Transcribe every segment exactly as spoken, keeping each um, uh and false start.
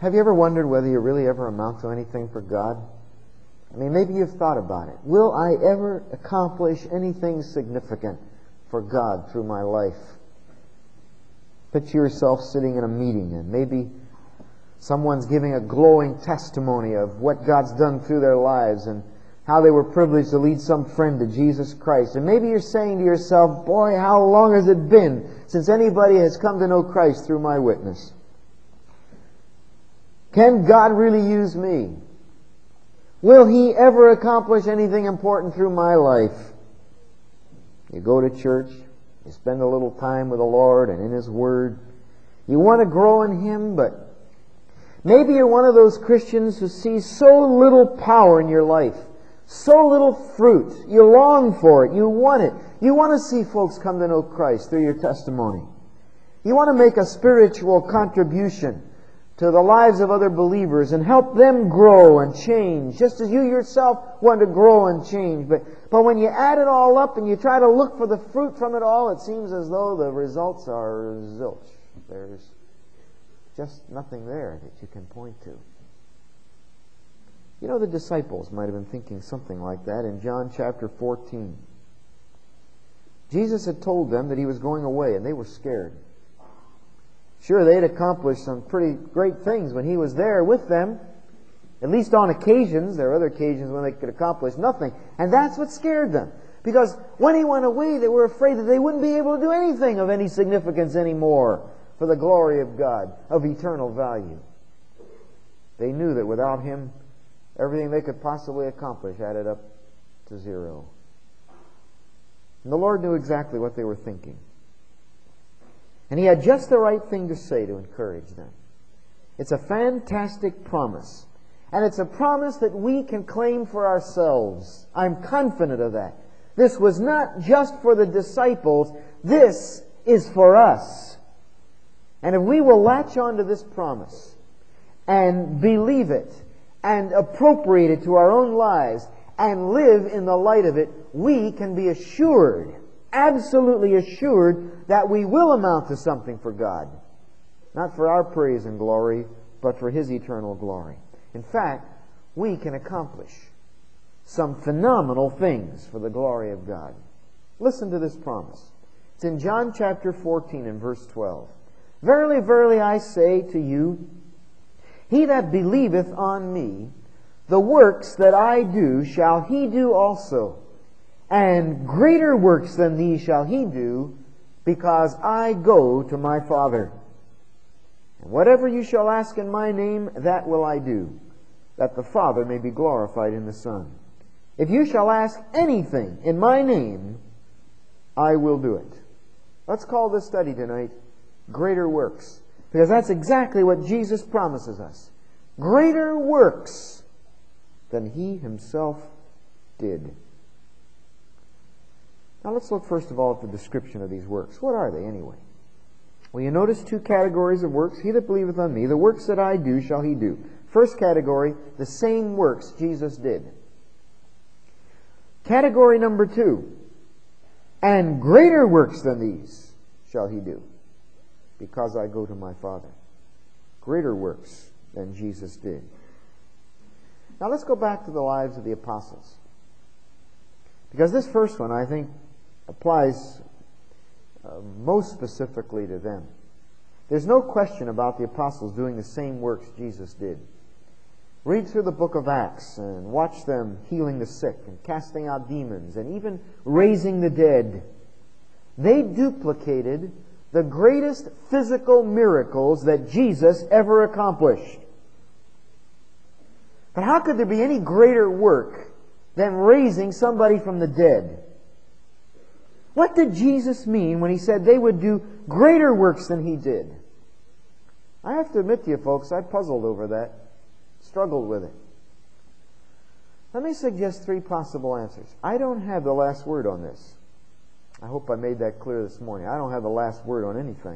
Have you ever wondered whether you really ever amount to anything for God? I mean, maybe you've thought about it. Will I ever accomplish anything significant for God through my life? Picture yourself sitting in a meeting, and maybe someone's giving a glowing testimony of what God's done through their lives and how they were privileged to lead some friend to Jesus Christ. And maybe you're saying to yourself, boy, how long has it been since anybody has come to know Christ through my witness? Can God really use me? Will He ever accomplish anything important through my life? You go to church, you spend a little time with the Lord and in His Word. You want to grow in Him, but maybe you're one of those Christians who sees so little power in your life, so little fruit. You long for it. You want it. You want to see folks come to know Christ through your testimony. You want to make a spiritual contribution to the lives of other believers and help them grow and change, just as you yourself want to grow and change. But, but when you add it all up and you try to look for the fruit from it all, it seems as though the results are zilch. There's just nothing there that you can point to. You know, the disciples might have been thinking something like that in John chapter fourteen. Jesus had told them that He was going away, and they were scared. Sure, they'd accomplished some pretty great things when He was there with them. At least on occasions. There were other occasions when they could accomplish nothing. And that's what scared them. Because when He went away, they were afraid that they wouldn't be able to do anything of any significance anymore for the glory of God, of eternal value. They knew that without Him, everything they could possibly accomplish added up to zero. And the Lord knew exactly what they were thinking. And He had just the right thing to say to encourage them. It's a fantastic promise. And it's a promise that we can claim for ourselves. I'm confident of that. This was not just for the disciples. This is for us. And if we will latch on to this promise and believe it and appropriate it to our own lives and live in the light of it, we can be assured, absolutely assured, that we will amount to something for God. Not for our praise and glory, but for His eternal glory. In fact, we can accomplish some phenomenal things for the glory of God. Listen to this promise. It's in John chapter fourteen and verse twelve. Verily, verily, I say to you, he that believeth on me, the works that I do shall he do also. And greater works than these shall he do, because I go to my Father. And whatever you shall ask in my name, that will I do, that the Father may be glorified in the Son. If you shall ask anything in my name, I will do it. Let's call this study tonight Greater Works, because that's exactly what Jesus promises us. Greater works than He Himself did. Now let's look first of all at the description of these works. What are they anyway? Well, you notice two categories of works. He that believeth on me, the works that I do shall he do. First category, the same works Jesus did. Category number two, and greater works than these shall he do, because I go to my Father. Greater works than Jesus did. Now let's go back to the lives of the apostles, because this first one, I think, applies uh, most specifically to them. There's no question about the apostles doing the same works Jesus did. Read through the book of Acts and watch them healing the sick and casting out demons and even raising the dead. They duplicated the greatest physical miracles that Jesus ever accomplished. But how could there be any greater work than raising somebody from the dead? What did Jesus mean when He said they would do greater works than He did? I have to admit to you folks, I puzzled over that, struggled with it. Let me suggest three possible answers. I don't have the last word on this. I hope I made that clear this morning. I don't have the last word on anything.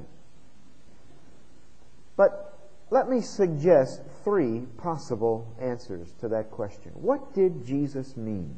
But let me suggest three possible answers to that question. What did Jesus mean?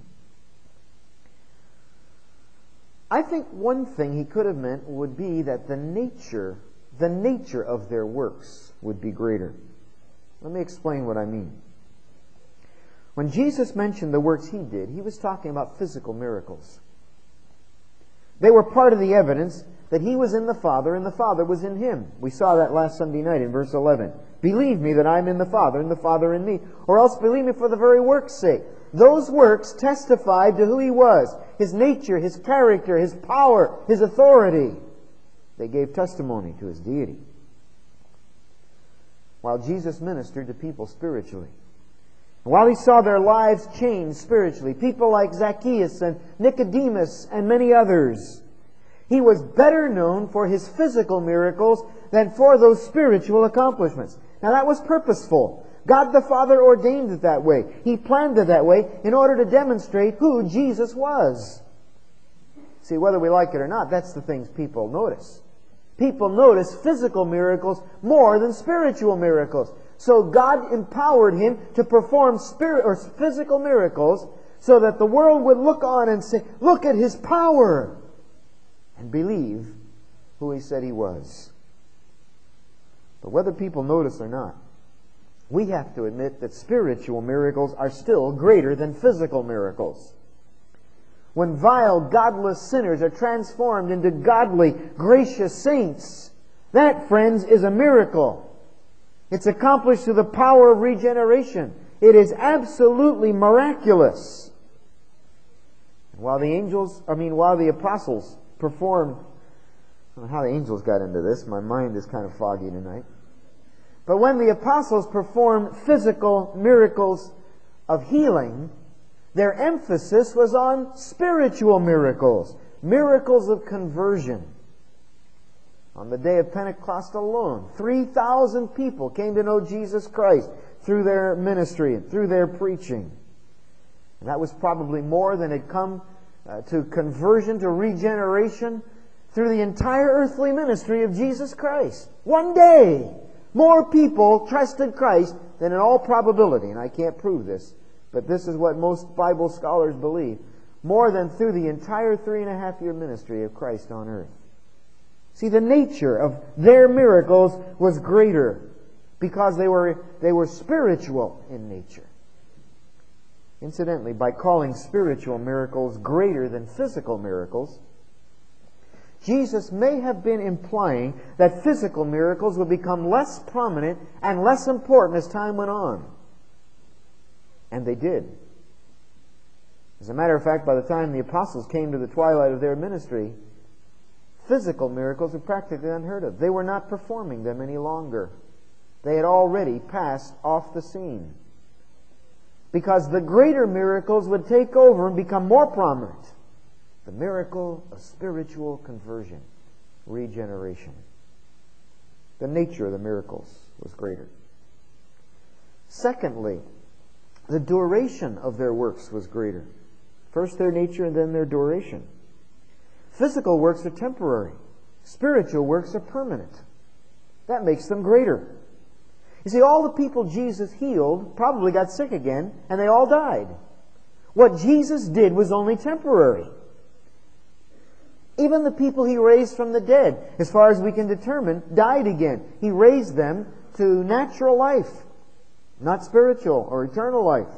I think one thing He could have meant would be that the nature, the nature of their works would be greater. Let me explain what I mean. When Jesus mentioned the works He did, He was talking about physical miracles. They were part of the evidence that He was in the Father and the Father was in Him. We saw that last Sunday night in verse eleven. Believe me that I am in the Father and the Father in me, or else believe me for the very work's sake. Those works testified to who He was, His nature, His character, His power, His authority. They gave testimony to His deity. While Jesus ministered to people spiritually, while He saw their lives change spiritually, people like Zacchaeus and Nicodemus and many others, He was better known for His physical miracles than for those spiritual accomplishments. Now that was purposeful. God the Father ordained it that way. He planned it that way in order to demonstrate who Jesus was. See, whether we like it or not, that's the things people notice. People notice physical miracles more than spiritual miracles. So God empowered Him to perform spirit or physical miracles so that the world would look on and say, look at His power, and believe who He said He was. But whether people notice or not, we have to admit that spiritual miracles are still greater than physical miracles. When vile, godless sinners are transformed into godly, gracious saints, that, friends, is a miracle. It's accomplished through the power of regeneration. It is absolutely miraculous. And while the angels, I mean, while the apostles performed, I don't know how the angels got into this. My mind is kind of foggy tonight. But when the apostles performed physical miracles of healing, their emphasis was on spiritual miracles, miracles of conversion. On the day of Pentecost alone, three thousand people came to know Jesus Christ through their ministry and through their preaching. And that was probably more than had come uh, to conversion, to regeneration, through the entire earthly ministry of Jesus Christ. One day, more people trusted Christ than in all probability, and I can't prove this, but this is what most Bible scholars believe, more than through the entire three and a half year ministry of Christ on earth. See, the nature of their miracles was greater because they were, they were spiritual in nature. Incidentally, by calling spiritual miracles greater than physical miracles, Jesus may have been implying that physical miracles would become less prominent and less important as time went on. And they did. As a matter of fact, by the time the apostles came to the twilight of their ministry, physical miracles were practically unheard of. They were not performing them any longer. They had already passed off the scene. Because the greater miracles would take over and become more prominent. The miracle of spiritual conversion, regeneration. The nature of the miracles was greater. Secondly, the duration of their works was greater. First their nature and then their duration. Physical works are temporary. Spiritual works are permanent. That makes them greater. You see, all the people Jesus healed probably got sick again, and they all died. What Jesus did was only temporary. Even the people He raised from the dead, as far as we can determine, died again. He raised them to natural life, not spiritual or eternal life.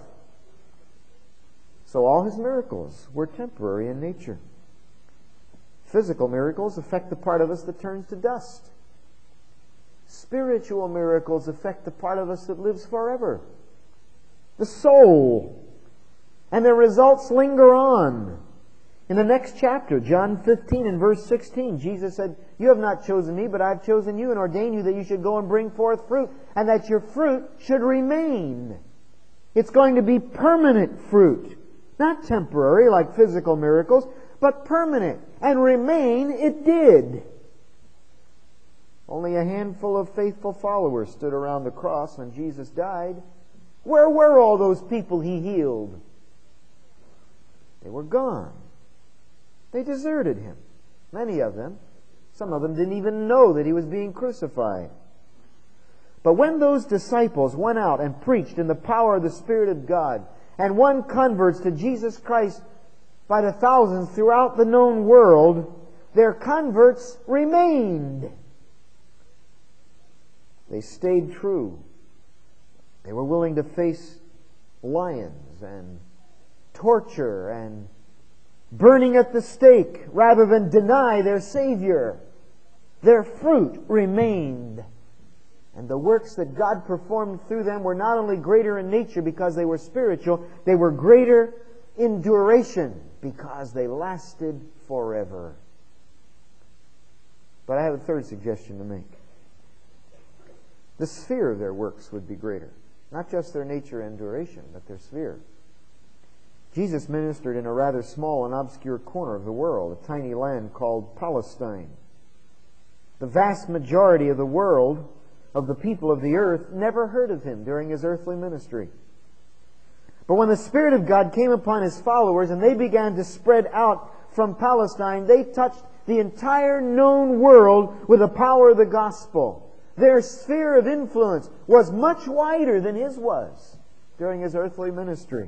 So all His miracles were temporary in nature. Physical miracles affect the part of us that turns to dust. Spiritual miracles affect the part of us that lives forever, the soul. And their results linger on. In the next chapter, John fifteen and verse sixteen, Jesus said, "You have not chosen me, but I have chosen you and ordained you that you should go and bring forth fruit, and that your fruit should remain." It's going to be permanent fruit. Not temporary like physical miracles, but permanent. And remain it did. Only a handful of faithful followers stood around the cross when Jesus died. Where were all those people He healed? They were gone. They deserted Him. Many of them. Some of them didn't even know that He was being crucified. But when those disciples went out and preached in the power of the Spirit of God, and won converts to Jesus Christ by the thousands throughout the known world, their converts remained. They stayed true They were willing to face lions and torture and burning at the stake rather than deny their Savior. Their fruit remained. And the works that God performed through them were not only greater in nature because they were spiritual, they were greater in duration because they lasted forever. But I have a third suggestion to make. The sphere of their works would be greater. Not just their nature and duration, but their sphere. Jesus ministered in a rather small and obscure corner of the world, a tiny land called Palestine. The vast majority of the world, of the people of the earth, never heard of Him during His earthly ministry. But when the Spirit of God came upon His followers and they began to spread out from Palestine, they touched the entire known world with the power of the gospel. Their sphere of influence was much wider than His was during His earthly ministry.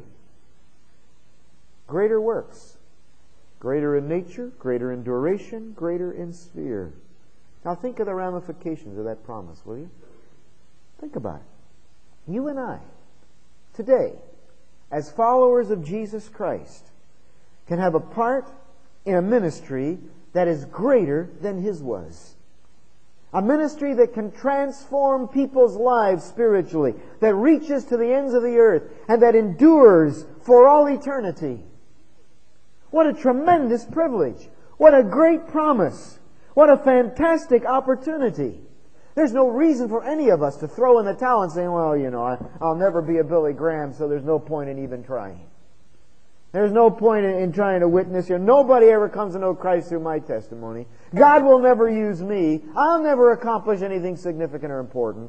Greater works. Greater in nature, greater in duration, greater in sphere. Now think of the ramifications of that promise, will you? Think about it. You and I, today, as followers of Jesus Christ, can have a part in a ministry that is greater than His was. A ministry that can transform people's lives spiritually, that reaches to the ends of the earth, and that endures for all eternity. What a tremendous privilege. What a great promise. What a fantastic opportunity. There's no reason for any of us to throw in the towel and say, well, you know, I, I'll never be a Billy Graham, so there's no point in even trying. There's no point in, in trying to witness here. Nobody ever comes to know Christ through my testimony. God will never use me. I'll never accomplish anything significant or important.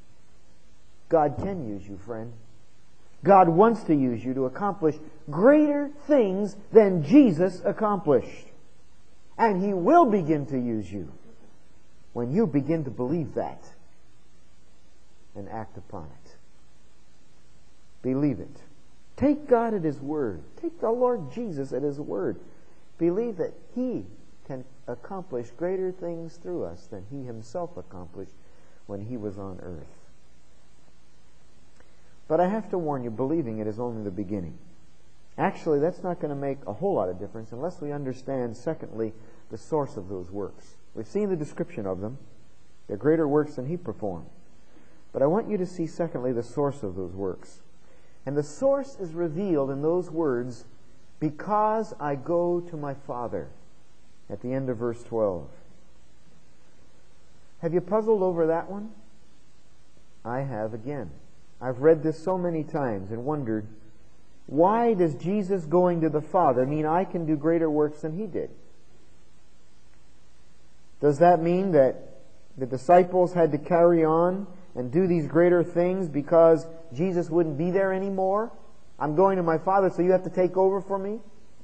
God can use you, friend. God wants to use you to accomplish greater things than Jesus accomplished. And He will begin to use you when you begin to believe that and act upon it. Believe it. Take God at His word. Take the Lord Jesus at His word. Believe that He can accomplish greater things through us than He Himself accomplished when He was on earth. But I have to warn you, believing it is only the beginning. Actually, that's not going to make a whole lot of difference unless we understand, secondly, the source of those works. We've seen the description of them. They're greater works than He performed. But I want you to see, secondly, the source of those works. And the source is revealed in those words, because I go to my Father, at the end of verse twelve. Have you puzzled over that one? I have again. I've read this so many times and wondered, why does Jesus going to the Father mean I can do greater works than He did? Does that mean that the disciples had to carry on and do these greater things because Jesus wouldn't be there anymore? I'm going to my Father, so you have to take over for me?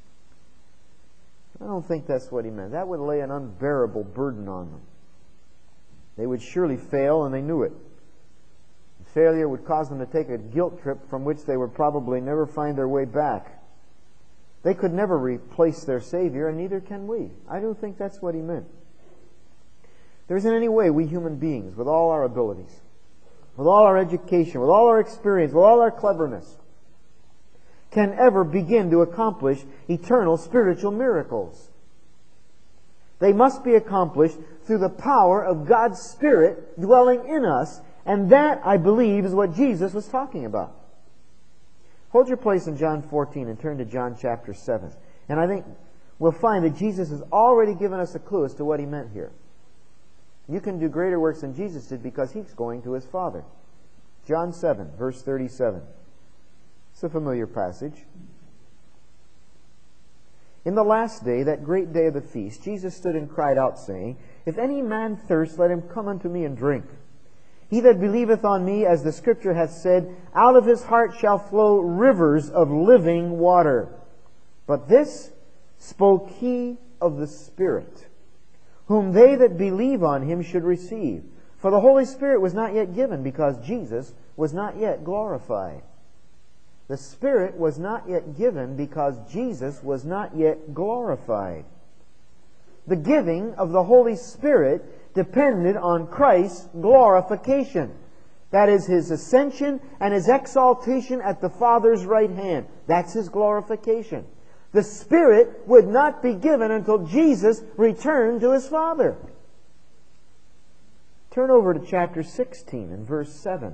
I don't think that's what He meant. That would lay an unbearable burden on them. They would surely fail, and they knew it. Failure would cause them to take a guilt trip from which they would probably never find their way back. They could never replace their Savior, and neither can we. I don't think that's what He meant. There isn't any way we human beings, with all our abilities, with all our education, with all our experience, with all our cleverness, can ever begin to accomplish eternal spiritual miracles. They must be accomplished through the power of God's Spirit dwelling in us. And that, I believe, is what Jesus was talking about. Hold your place in John fourteen and turn to John chapter seven. And I think we'll find that Jesus has already given us a clue as to what He meant here. You can do greater works than Jesus did because He's going to His Father. John seven, verse thirty-seven. It's a familiar passage. In the last day, that great day of the feast, Jesus stood and cried out, saying, If any man thirst, let him come unto me and drink. He that believeth on me, as the Scripture hath said, out of his heart shall flow rivers of living water. But this spoke He of the Spirit, whom they that believe on Him should receive. For the Holy Spirit was not yet given, because Jesus was not yet glorified. The Spirit was not yet given because Jesus was not yet glorified. The giving of the Holy Spirit depended on Christ's glorification. That is His ascension and His exaltation at the Father's right hand. That's His glorification. The Spirit would not be given until Jesus returned to His Father. Turn over to chapter sixteen and verse seven.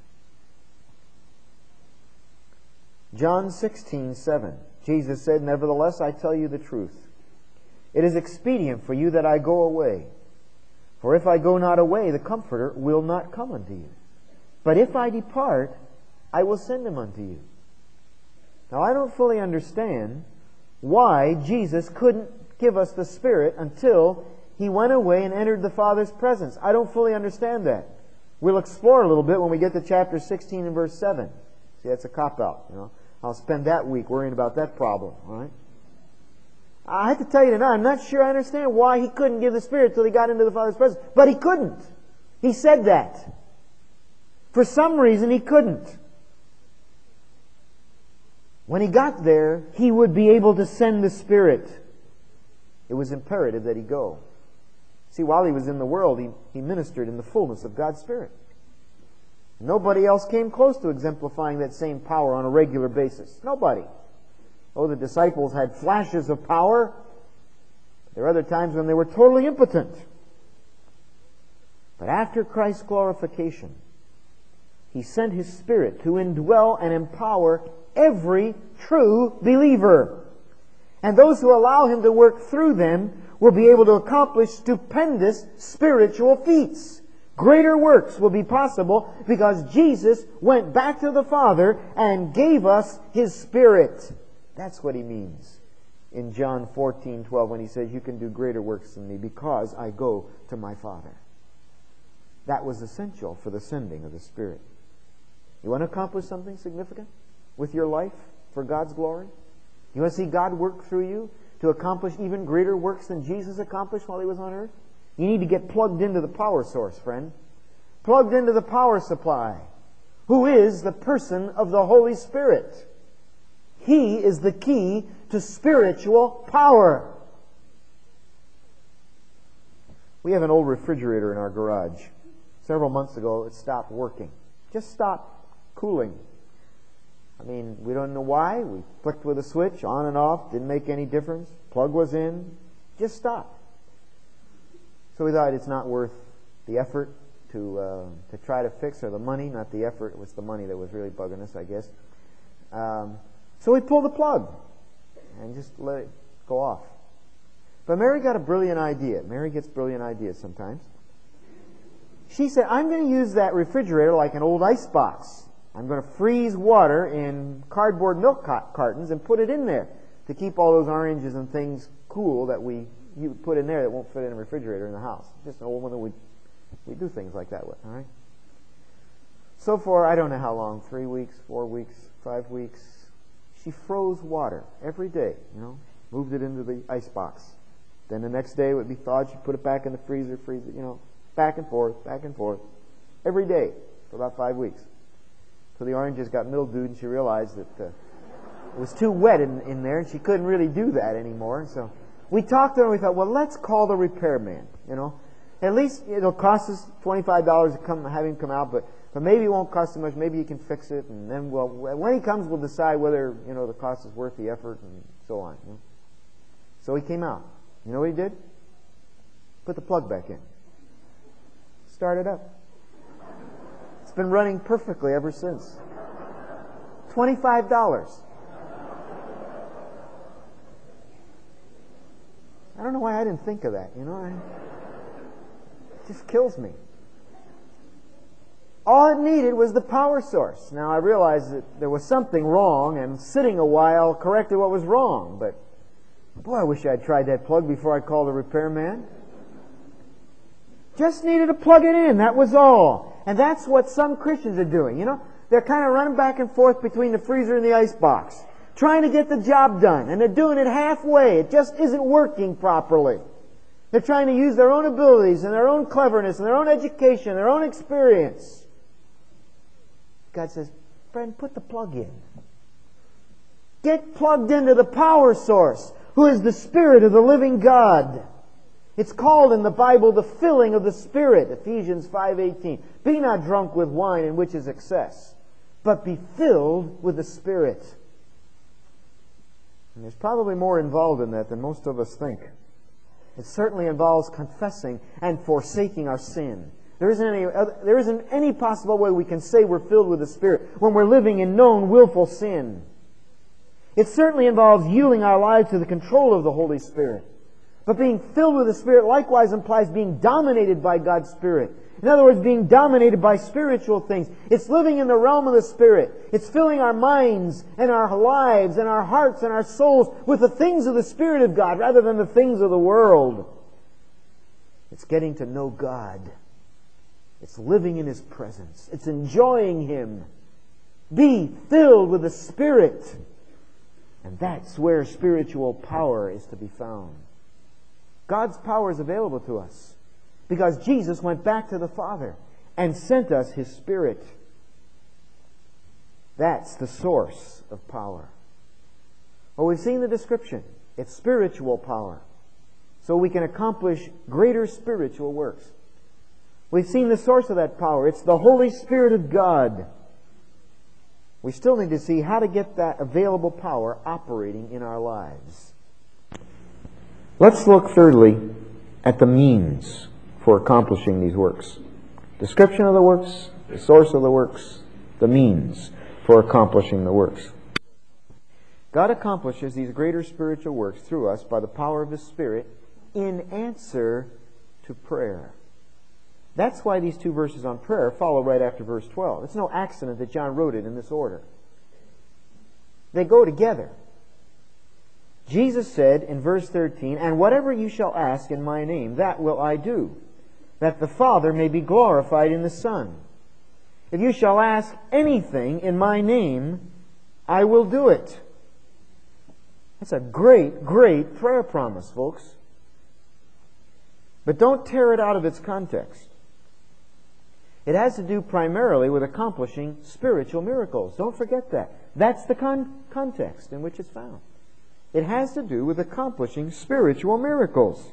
John sixteen, seven. Jesus said, "Nevertheless, I tell you the truth. It is expedient for you that I go away. For if I go not away, the Comforter will not come unto you. But if I depart, I will send Him unto you." Now, I don't fully understand why Jesus couldn't give us the Spirit until He went away and entered the Father's presence. I don't fully understand that. We'll explore a little bit when we get to chapter sixteen and verse seven. See, that's a cop-out, you know. I'll spend that week worrying about that problem, all right? I have to tell you tonight, I'm not sure I understand why He couldn't give the Spirit till He got into the Father's presence. But He couldn't. He said that. For some reason, He couldn't. When He got there, He would be able to send the Spirit. It was imperative that He go. See, while He was in the world, He, he ministered in the fullness of God's Spirit. Nobody else came close to exemplifying that same power on a regular basis. Nobody. Oh, the disciples had flashes of power. There are other times when they were totally impotent. But after Christ's glorification, He sent His Spirit to indwell and empower every true believer. And those who allow Him to work through them will be able to accomplish stupendous spiritual feats. Greater works will be possible because Jesus went back to the Father and gave us His Spirit. That's what He means in John fourteen twelve when He says, "You can do greater works than Me because I go to My Father." That was essential for the sending of the Spirit. You want to accomplish something significant with your life for God's glory? You want to see God work through you to accomplish even greater works than Jesus accomplished while He was on earth? You need to get plugged into the power source, friend. Plugged into the power supply, who is the person of the Holy Spirit. He is the key to spiritual power. We have an old refrigerator in our garage. Several months ago, it stopped working. Just stopped cooling. I mean, we don't know why. We flicked with a switch, on and off, didn't make any difference. Plug was in, just stopped. So we thought it's not worth the effort to uh, to try to fix, or the money, not the effort. It was the money that was really bugging us, I guess. Um, so we pulled the plug and just let it go off. But Mary got a brilliant idea. Mary gets brilliant ideas sometimes. She said, "I'm going to use that refrigerator like an old ice box. I'm going to freeze water in cardboard milk cartons and put it in there to keep all those oranges and things cool that we you put in there that won't fit in a refrigerator in the house." Just an old one that we we do things like that with, all right? So for, I don't know how long, three weeks, four weeks, five weeks, she froze water every day, you know, moved it into the ice box. Then the next day it would be thawed, she'd put it back in the freezer, freeze it, you know, back and forth, back and forth, every day for about five weeks. So the oranges got mildewed and she realized that uh, it was too wet in, in there and she couldn't really do that anymore. So we talked to her and we thought, well, let's call the repairman, you know. At least it'll cost us twenty-five dollars to come, have him come out, but, but maybe it won't cost so much. Maybe he can fix it, and then we'll, when he comes, we'll decide whether, you know, the cost is worth the effort and so on. You know? So he came out. You know what he did? Put the plug back in. Start it up. It's been running perfectly ever since. twenty-five dollars. I don't know why I didn't think of that, you know. I, it just kills me. All it needed was the power source. Now, I realized that there was something wrong, and sitting a while corrected what was wrong. But, boy, I wish I had tried that plug before I called the repairman. Just needed to plug it in, that was all. And that's what some Christians are doing, you know. They're kind of running back and forth between the freezer and the ice box, trying to get the job done, and they're doing it halfway. It just isn't working properly. They're trying to use their own abilities and their own cleverness and their own education, their own experience. God says, friend, put the plug in. Get plugged into the power source, who is the Spirit of the living God. It's called in the Bible the filling of the Spirit, Ephesians five eighteen. Be not drunk with wine, in which is excess, but be filled with the Spirit. And there's probably more involved in that than most of us think. It certainly involves confessing and forsaking our sin. There isn't any, there isn't any possible way we can say we're filled with the Spirit when we're living in known willful sin. It certainly involves yielding our lives to the control of the Holy Spirit. But being filled with the Spirit likewise implies being dominated by God's Spirit. In other words, being dominated by spiritual things. It's living in the realm of the Spirit. It's filling our minds and our lives and our hearts and our souls with the things of the Spirit of God rather than the things of the world. It's getting to know God. It's living in His presence. It's enjoying Him. Be filled with the Spirit. And that's where spiritual power is to be found. God's power is available to us because Jesus went back to the Father and sent us His Spirit. That's the source of power. Well, we've seen the description. It's spiritual power. So we can accomplish greater spiritual works. We've seen the source of that power. It's the Holy Spirit of God. We still need to see how to get that available power operating in our lives. Let's look thirdly at the means for accomplishing these works. Description of the works, the source of the works, the means for accomplishing the works. God accomplishes these greater spiritual works through us by the power of His Spirit in answer to prayer. That's why these two verses on prayer follow right after verse twelve. It's no accident that John wrote it in this order. They go together. Jesus said in verse thirteen, "And whatever you shall ask in my name, that will I do, that the Father may be glorified in the Son. If you shall ask anything in my name, I will do it." That's a great, great prayer promise, folks. But don't tear it out of its context. It has to do primarily with accomplishing spiritual miracles. Don't forget that. That's the con- context in which it's found. It has to do with accomplishing spiritual miracles.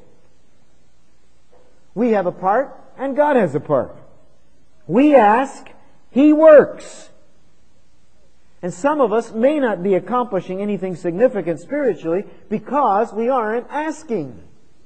We have a part, and God has a part. We ask, He works. And some of us may not be accomplishing anything significant spiritually because we aren't asking.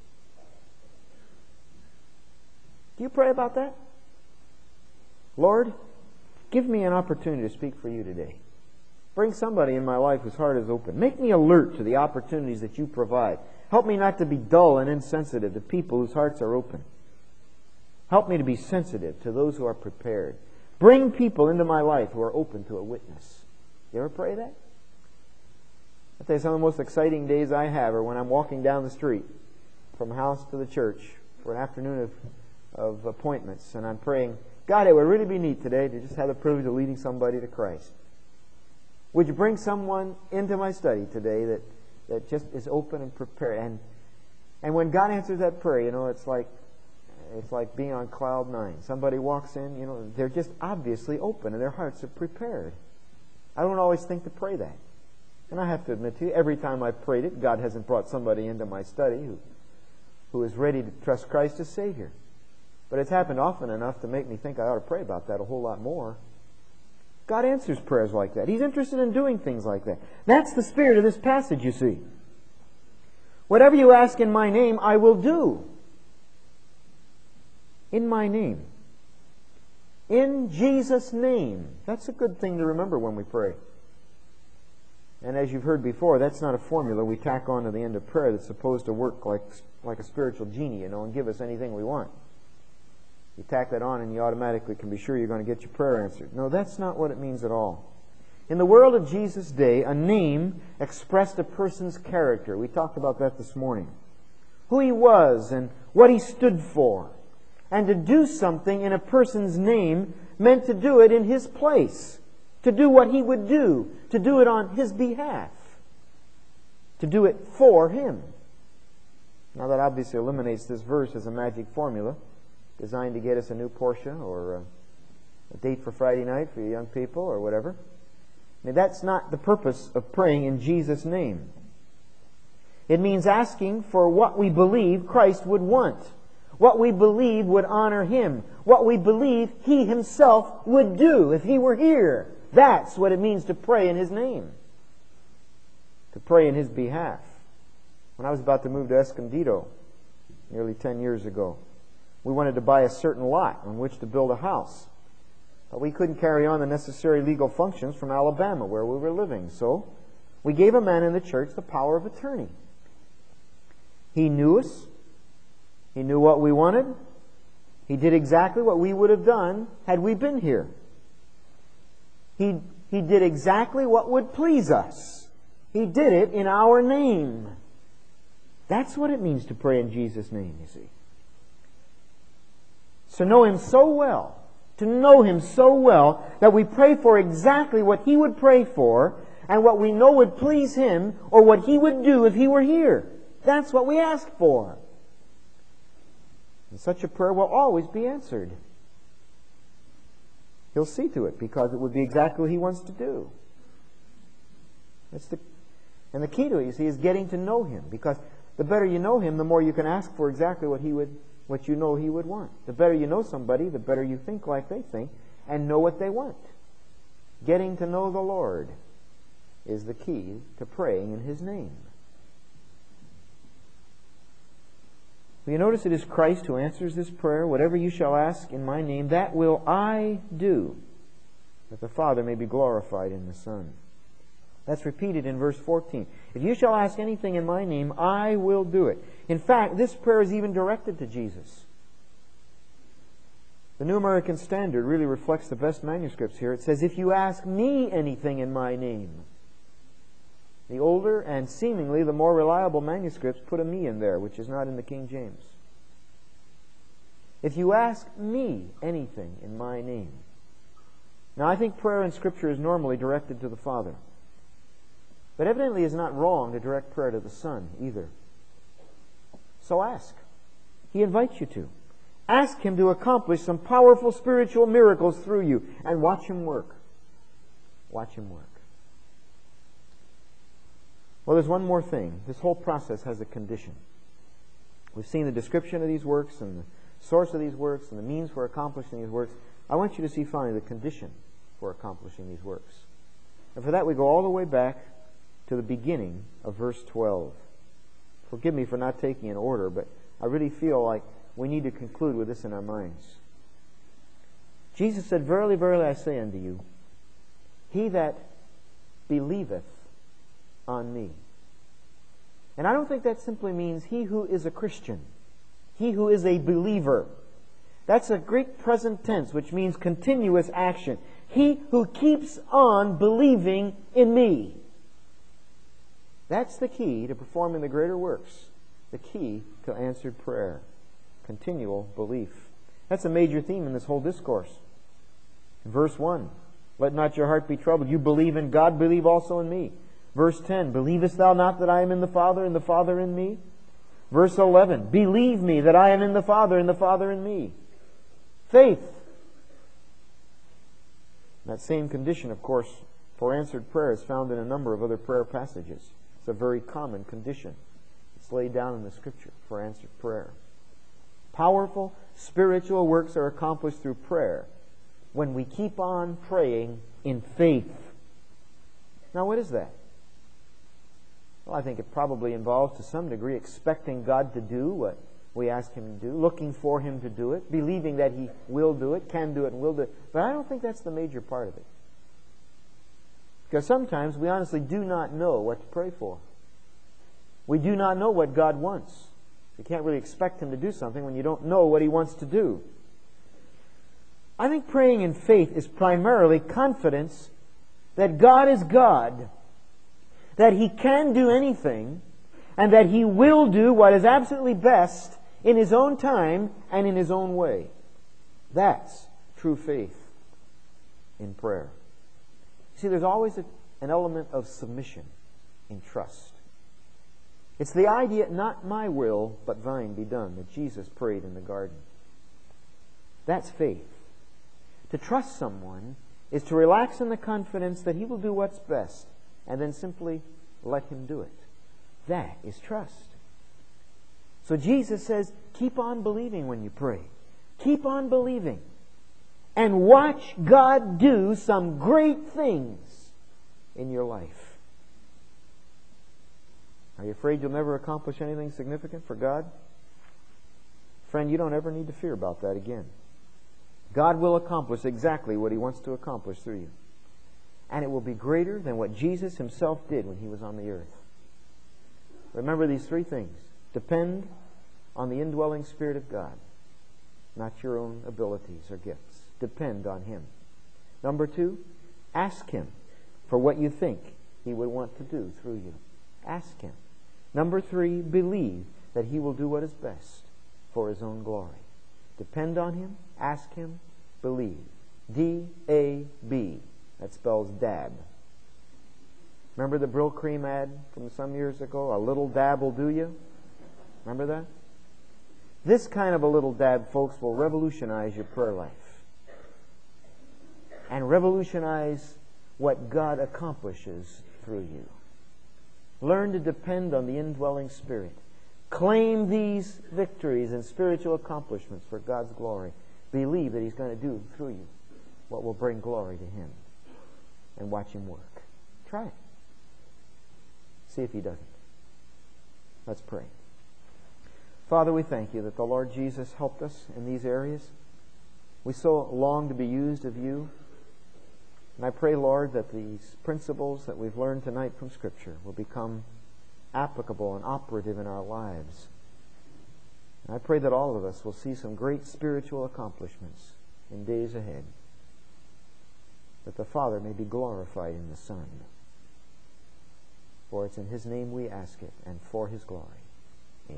Do you pray about that? Lord, give me an opportunity to speak for You today. Bring somebody in my life whose heart is open. Make me alert to the opportunities that You provide. Help me not to be dull and insensitive to people whose hearts are open. Help me to be sensitive to those who are prepared. Bring people into my life who are open to a witness. You ever pray that? I'll tell you, some of the most exciting days I have are when I'm walking down the street from house to the church for an afternoon of, of appointments, and I'm praying, God, it would really be neat today to just have the privilege of leading somebody to Christ. Would You bring someone into my study today that, that just is open and prepared? And and when God answers that prayer, you know, it's like it's like being on cloud nine. Somebody walks in, you know, they're just obviously open and their hearts are prepared. I don't always think to pray that. And I have to admit to you, every time I've prayed it, God hasn't brought somebody into my study who who is ready to trust Christ as Savior. But it's happened often enough to make me think I ought to pray about that a whole lot more. God answers prayers like that. He's interested in doing things like that. That's the spirit of this passage, you see. Whatever you ask in my name, I will do. In my name. In Jesus' name. That's a good thing to remember when we pray. And as you've heard before, that's not a formula we tack on to the end of prayer that's supposed to work like, like a spiritual genie, you know, and give us anything we want. You tack that on and you automatically can be sure you're going to get your prayer answered. No, that's not what it means at all. In the world of Jesus' day, a name expressed a person's character. We talked about that this morning. Who he was and what he stood for. And to do something in a person's name meant to do it in his place. To do what he would do. To do it on his behalf. To do it for him. Now that obviously eliminates this verse as a magic formula designed to get us a new Porsche or a, a date for Friday night for you young people or whatever. I mean, that's not the purpose of praying in Jesus' name. It means asking for what we believe Christ would want, what we believe would honor Him, what we believe He Himself would do if He were here. That's what it means to pray in His name, to pray in His behalf. When I was about to move to Escondido, nearly ten years ago, we wanted to buy a certain lot on which to build a house. But we couldn't carry on the necessary legal functions from Alabama, where we were living. So we gave a man in the church the power of attorney. He knew us. He knew what we wanted. He did exactly what we would have done had we been here. He, he did exactly what would please us. He did it in our name. That's what it means to pray in Jesus' name, you see. So know Him so well, to know Him so well, that we pray for exactly what He would pray for, and what we know would please Him, or what He would do if He were here. That's what we ask for. And such a prayer will always be answered. He'll see to it, because it would be exactly what He wants to do. That's the, and the key to it, you see, is getting to know Him. Because the better you know Him, the more you can ask for exactly what He would, what you know He would want. The better you know somebody, the better you think like they think, and know what they want. Getting to know the Lord is the key to praying in His name. You notice it is Christ who answers this prayer. Whatever you shall ask in my name, that will I do, that the Father may be glorified in the Son. That's repeated in verse fourteen. If you shall ask anything in my name, I will do it. In fact, this prayer is even directed to Jesus. The New American Standard really reflects the best manuscripts here. It says, if you ask me anything in my name. The older and seemingly the more reliable manuscripts put a me in there, which is not in the King James. If you ask me anything in my name. Now, I think prayer in Scripture is normally directed to the Father. But evidently it's not wrong to direct prayer to the Son either. So ask. He invites you to. Ask Him to accomplish some powerful spiritual miracles through you, and watch Him work. Watch Him work. Well, there's one more thing. This whole process has a condition. We've seen the description of these works and the source of these works and the means for accomplishing these works. I want you to see finally the condition for accomplishing these works. And for that we go all the way back to the beginning of verse twelve. Forgive me for not taking in order, but I really feel like we need to conclude with this in our minds. Jesus said, verily, verily, I say unto you, he that believeth on me. And I don't think that simply means he who is a Christian, he who is a believer. That's a Greek present tense, which means continuous action. He who keeps on believing in me. That's the key to performing the greater works. The key to answered prayer. Continual belief. That's a major theme in this whole discourse. In verse one, let not your heart be troubled. You believe in God, believe also in me. Verse ten, believest thou not that I am in the Father, and the Father in me? Verse eleven, believe me that I am in the Father, and the Father in me. Faith. That same condition, of course, for answered prayer is found in a number of other prayer passages. It's a very common condition. It's laid down in the Scripture for answered prayer. Powerful spiritual works are accomplished through prayer when we keep on praying in faith. Now, what is that? Well, I think it probably involves, to some degree, expecting God to do what we ask Him to do, looking for Him to do it, believing that He will do it, can do it, and will do it. But I don't think that's the major part of it. Because sometimes we honestly do not know what to pray for. We do not know what God wants. You can't really expect Him to do something when you don't know what He wants to do. I think praying in faith is primarily confidence that God is God, that He can do anything, and that He will do what is absolutely best in His own time and in His own way. That's true faith in prayer. See, there's always a, an element of submission in trust. It's the idea, not my will, but thine be done, that Jesus prayed in the garden. That's faith. To trust someone is to relax in the confidence that He will do what's best, and then simply let Him do it. That is trust. So Jesus says, keep on believing when you pray. Keep on believing. And watch God do some great things in your life. Are you afraid you'll never accomplish anything significant for God? Friend, you don't ever need to fear about that again. God will accomplish exactly what He wants to accomplish through you. And it will be greater than what Jesus Himself did when He was on the earth. Remember these three things. Depend on the indwelling Spirit of God, not your own abilities or gifts. Depend on Him. Number two, ask Him for what you think He would want to do through you. Ask Him. Number three, believe that He will do what is best for His own glory. Depend on Him, ask Him, believe. D A B. That spells dab. Remember the Brill Cream ad from some years ago? A little dab will do you? Remember that? This kind of a little dab, folks, will revolutionize your prayer life. And revolutionize what God accomplishes through you. Learn to depend on the indwelling Spirit. Claim these victories and spiritual accomplishments for God's glory. Believe that He's going to do through you what will bring glory to Him. And watch Him work. Try it. See if He doesn't. Let's pray. Father, we thank You that the Lord Jesus helped us in these areas. We so long to be used of You. And I pray, Lord, that these principles that we've learned tonight from Scripture will become applicable and operative in our lives. And I pray that all of us will see some great spiritual accomplishments in days ahead, that the Father may be glorified in the Son. For it's in His name we ask it, and for His glory.